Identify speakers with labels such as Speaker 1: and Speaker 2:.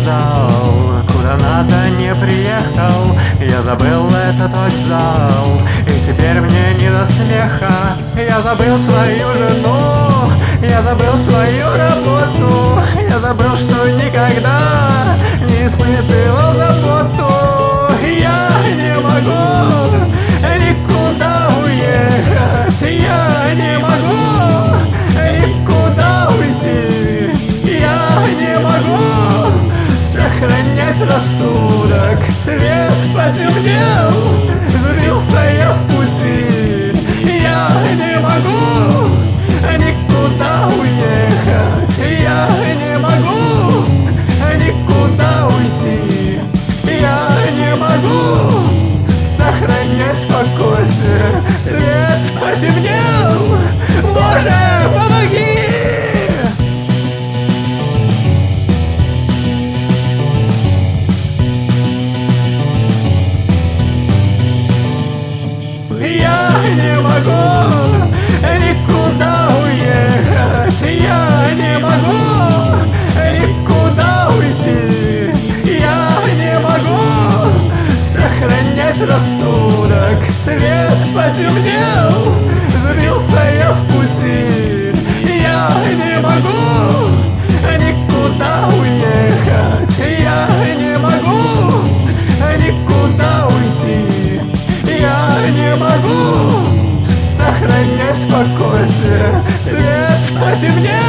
Speaker 1: опоздал, куда надо не приехал. Я забыл этот вокзал, и теперь мне не до смеха. Я забыл свою жену, я забыл свою работу. Я забыл, что никогда не испытывал заботу. Я не могу никуда уехать, я не могу никуда уйти. Я не могу сохранять рассудок. Свет потемнел, сбился я с пути. Я не могу никуда уехать, я не могу никуда уйти. Я не могу сохранять спокойствие. Свет потемнел, Боже, помоги! Я не могу никуда уехать, я не могу никуда уйти. Я не могу сохранять рассудок. Свет потемнел, сбился я с пути. Я не могу никуда уехать, я не могу никуда уйти. Я не могу сохранять спокойствие. Свет потемнел.